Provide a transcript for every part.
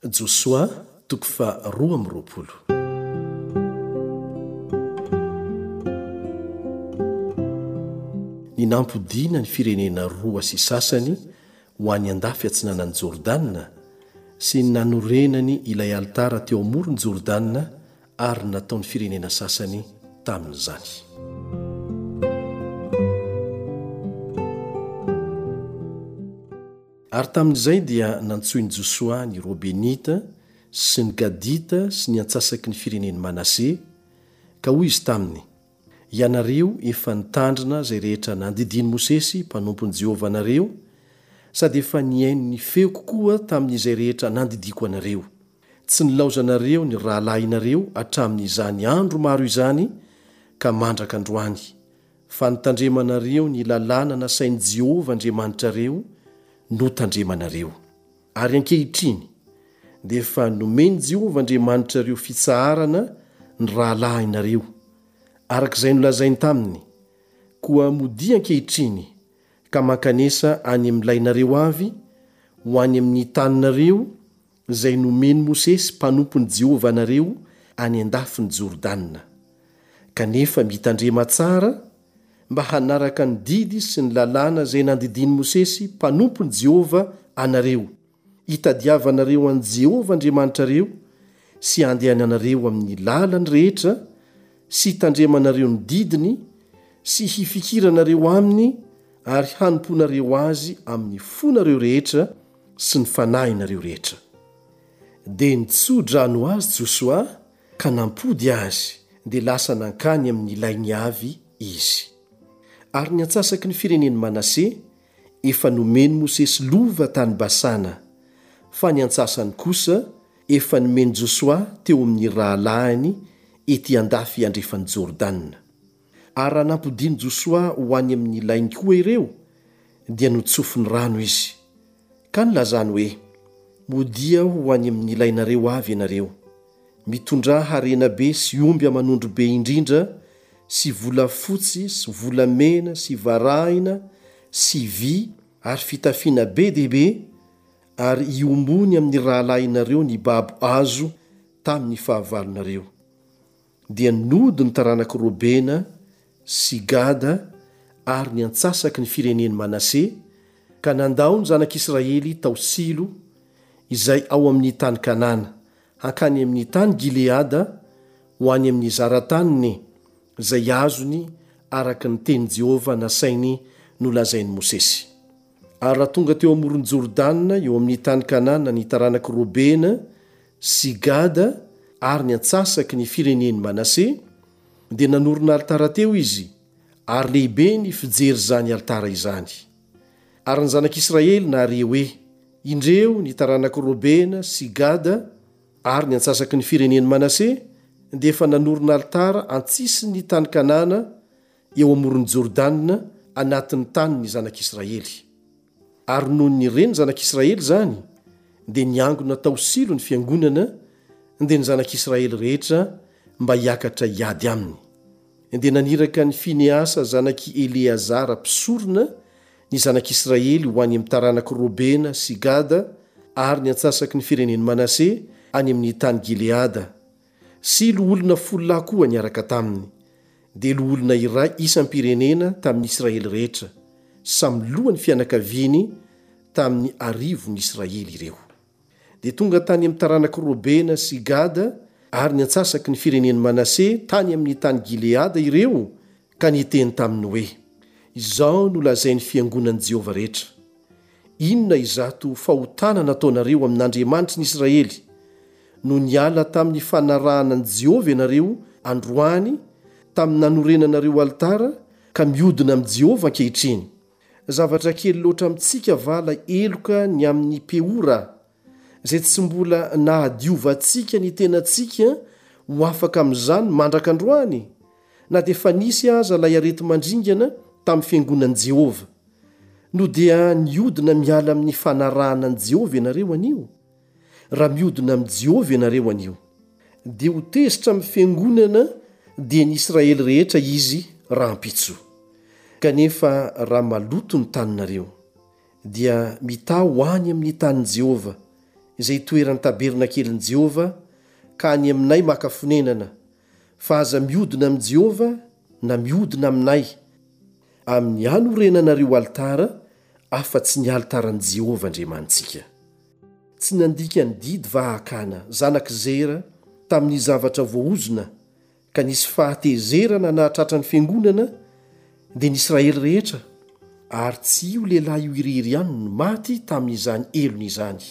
Josoa toko fa 12. Ny nampodiana ny firenena roa sy sasany ho any andafy atsinanan'ny Jordanina sy ny nanorenany ilay altara teo amorony Jordanina ary nataon'ny firenena sasany tamin'izany. Ary tamin'izay dia nantsoiny Josoa ny Robenita sy ny Gadita sy ny antsasaky ny fireneny Manase ka hoy izy taminy: ianareo efa nitandrina zay rehetra nandidiny Mosesy mpanompon'i Jehovah anareo, sady efa niaino ny feo kokoa tamin'izay rehetra nandidiko anareo. Tsy nilaozanareo ny rahalahinareo hatramin'izany andro maro izany ka mandraka androany, fa nitandremanareo ny lalàna nasain'i Jehovah Andriamanitrareo no tandremanareo. Ary ankehitriny dia efa nomeny Jehovah Andriamanitrareo fitsaharana ny rahalahinareo, arak'izay nolazainy taminy, koa modi ankehitriny ka mankanesa any amin'ilainareo avy ho any amin'ny taninareo izay nomeny Mosesy mpanompon'i Jehovah anareo any andafiny Jordanina, kanefa mitandrema tsara mba hanaraka ny didy sy ny lalàna izay nandidiny Mosesy mpanompon'i Jehovah anareo, hitadiavanareo an' Jehovah Andriamanitrareo sy andehananareo amin'ny lalany rehetra sy hitandremanareo ny didiny sy hifikiranareo aminy ary hanomponareo azy amin'ny fonareo rehetra sy ny fanahinareo rehetra. Dia nitsodrano azy Josoa ka nampody azy dia lasa nankany amin'ny ilainy avy izy. Ary ny antsasaky ny fireneny Manase efa nomeny Mosesy lova tany Basana, fa ny antsasany kosa efa nomeny Josoa teo amin'ny rahalahiny ety andafy andrefan'ny Jordanina. Ary raha nampodiany Josoa ho any amin'ny ilainy koa ireo dia notsofiny rano izy, ka nilazany hoe: modia ho any amin'ny ilainareo avy ianareo, mitondrà harena be sy omby aman'ondro be indrindra sy volafotsy sy volamena sy varahina sy vy ary fitafiana be dehibe, ary iombony amin'ny rahalahinareo ny babo azo tamin'ny fahavalonareo. Dia nody ny taranaka Robena sy Gada ary ny antsasaky ny fireneny Manase ka nandao ny zanak'Israely tao Silo izay ao amin'ny tany Kanana hankany amin'ny tany Gileada ho any amin'ny zarataniny izay azony araka ny teny Jehovah nasainy nolazainy Mosesy. Ary raha tonga teo amorony Jordanina eo amin'ny tany Kanana ny taranaka Robena sy Gada ary ny antsasaky ny fireneny Manase dia nanorona altara teo izy, ary lehibe ny fijery zany altara izany. Ary ny zanak'Israely nahare hoe: indreo ny taranaka Robena sy Gada ary ny antsasaky ny fireneny Manase dia efa nanorona altara antsisiny ny tany Kanana eo amorony Jordanina anatin'ny tany ny zanak'Israely. Ary noho ny reny zanak'Israely zany dia niangona tao Silo ny fiangonana dia ny zanak'Israely rehetra mba hiakatra hiady aminy. Dia naniraka ny Fineasa zanaky Eleazara mpisorona ny zanak'Israely ho any amin'ny taranaka Robena sy Gada ary ny antsasaky ny fireneny Manase any amin'ny tany Gileada, sy lo-olona 10 koa niaraka taminy, dia lo-olona iray isam-pirenena tamin'ny Israely rehetra, samy lohan'ny fianakaviany tamin'ny arivon'ny Israely ireo. Dia tonga tany amin'ny taranaka Robena sy Gada ary ny antsasaky ny fireneny Manase tany amin'ny tany Gileada ireo ka niteny taminy hoe: izao no lazain'ny fiangonan'i Jehovah rehetra: inona izato fahotana nataonareo amin'Andriamanitry ny Israely no niala tamin'ny fanarahanan'i Jehovah ianareo androany tamin'ny nanorenanareo altara ka miodina amin'i Jehovah ankehitriny. Zavatra kely loatra amintsika vala eloka ny amin'ny Peora, izay tsy mbola nahadiovantsika ny tenantsika ho afaka amin'izany mandraka androany, na dia fa nisy aza lay arety mandringana tamin'ny fiangonan'i Jehovah. No dia niodina miala amin'ny fanarahanan'i Jehovah ianareo anio? Raha miodina amin'i Jehovah ianareo anio, dia ho tezitra amin'ny fiangonana dia ny Israely rehetra izy raha ampitso. Kanefa raha maloto ny taninareo dia mita ho any amin'ny tanin'i Jehovah izay toerany taberna kelin' Jehova ka any aminay makafonenana fa aza miodina amin'i Jehova na miodina aminay amin'ny hanorenanareo altara afa-tsy ny altaran'i Jehova Andriamantsika. Tsy nandika ny didy vahakana zanak' Zera tamin'ny zavatra voaozona ka nisy fahatezerana nahatratra ny fiangonana dia ny Israely rehetra ary tsy io lehilahy io iriry ihany no maty tamin'izany elona izany.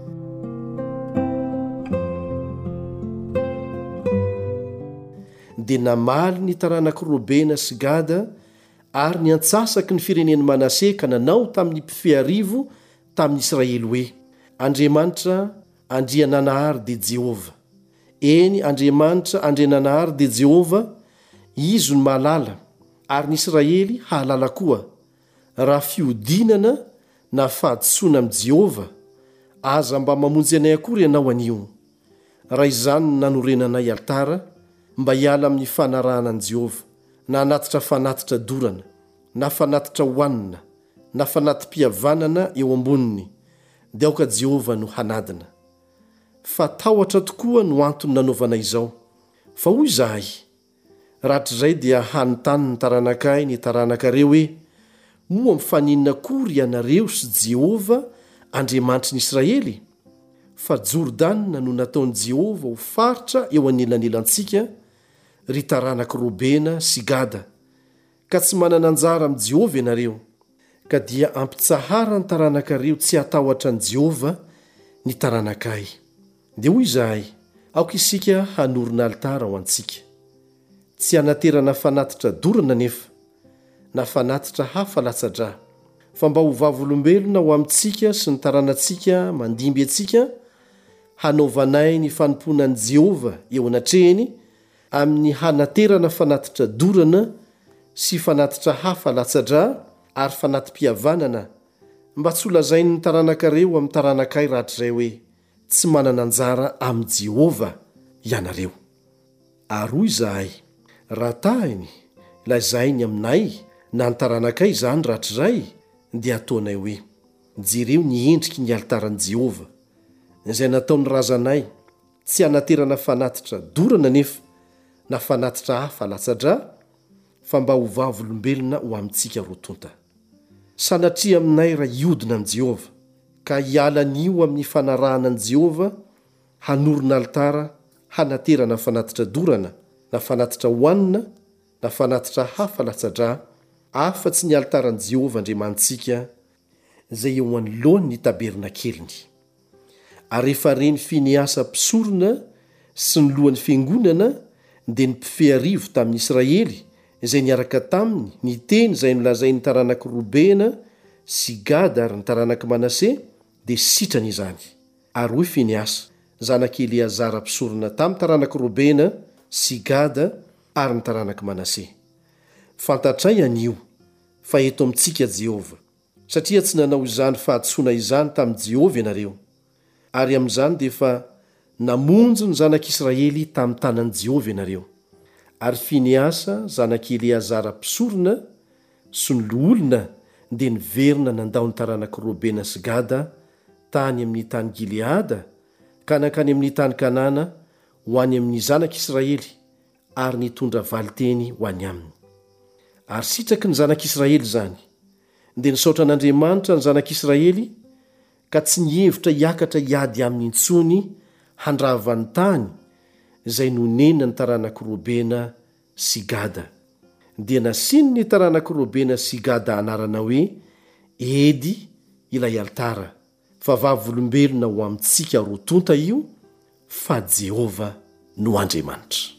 Dia namaly ny taranak'i Robena sy Gada ary ny antsasaky ny firenen'i Manase ka nanao tamin'ny mpifearivo tamin'ny Israely hoe: Andriamanitra andriananahary dia Jehova. Eny, Andriamanitra andriananahary dia Jehova, izy no mahalala ary ny Israely hahalala koa. Raha fiodinana na fahadisoana amin'i Jehova, aza mba mamonjy anay akory ianao anio. Raha izany no nanorenanay altara mba hiala amin'ny fanarahana an'i Jehova, na hanatitra fanatitra dorana, na fanatitra hoanina, na fanatim-pihavanana eo amboniny, dia aoka Jehova no hanadina. Fa tahotra tokoa no antony nanaovana izao. Fa hoy izahay, rahatr'izay dia hanontany ny taranakay ny taranakareo hoe: moa mifaninana akory ianareo sy Jehova Andriamanitry ny Israely? Fa Jordana no nataon'i Jehova ho faritra eo anelanelantsika, ry taranak'i Robena sy Gada, ka tsy manana anjara amin'i Jehova ianareo, ka dia ampitsahara ny taranakareo tsy hatahotra an'i Jehova ny taranakay. Dia hoy izahay, aoka isika hanorina altara ho antsika, tsy hanaterana fanatitra dorana nefa, na fanatitra hafa latsa-drà, fa mba ho vavolombelona ho amintsika sy ny taranantsika mandimby antsika, hanaovanay ny fanomponan'i Jehova eo anatrehany amin'ny hanaterana fanatitra dorana sy fanatitra hafa latsa-drà ary fanatim-pihavanana, mba tsy ho lazainy ny taranakareo amin'ny taranakay rahatr'izay hoe tsy manana anjara amin'i Jehova ianareo. Ary hoy izahay, raha tahiny lazainy aminay na ny taranakay izany rahatr'izay, dia ataonay hoe: jereo ny endriky ny altaran'i Jehova izay nataony razanay, tsy hanaterana fanatitra dorana nefa na fanatitra hafa latsa-drà, fa mba ho vavolombelona ho amintsika rotonta. Sanatria aminay raha iodina amin'i Jehova ka hiala an'io amin'ny fanarahana an'i Jehova, hanorina altara, hanaterana fanatitra dorana, na fanatitra hoanina, na fanatitra hafa latsa-drà, afa-tsy ny altaran'i Jehova Andriamantsika izay eo anoloany ny taberna keliny. Ary rehefa reny Finiasa mpisorona sy ny lohan'ny fiangonana dia ny mpifearivo tamin'ny Israely izay niaraka taminy ny teny izay nolazain'ny taranak'i Robena sy Gada ary ny taranak'i Manase, dia sitrany izany. Ary hoy Finiasa, zanak' Eleazara mpisorona tamin'ny taranak'i Robena sy Gada ary ny taranak'i Manase: fantatray anio fa eto amintsika Jehova, satria tsy nanao izany fahadisoana izany tamin'i Jehova ianareo. Ary amin'izany dia efa namonjy ny zanak'Israely tamin'ny tanan'i Jehova ianareo. Ary Finiasa zanak' Eleazara mpisorona sy ny loolona dia niverina nandao ny taranak'i Robena sy Gada tany amin'ny tany Gileada ka nankany amin'ny tany Kanana ho any amin'ny zanak'Israely, ary nitondra valiteny ho any aminy. Ary sitraky ny zanak'Israely izany, dia nisaotra an'Andriamanitra ny zanak'Israely ka tsy nihevitra hiakatra hiady aminy intsony handravany tany izay nonena ny taranak'i Robena sy Gada. Dia nasiny ny taranak'i Robena sy Gada anarana hoe Edy ilay altara, fa vavolombelona ho amintsika rotonta io, fa Jehova no Andriamanitra.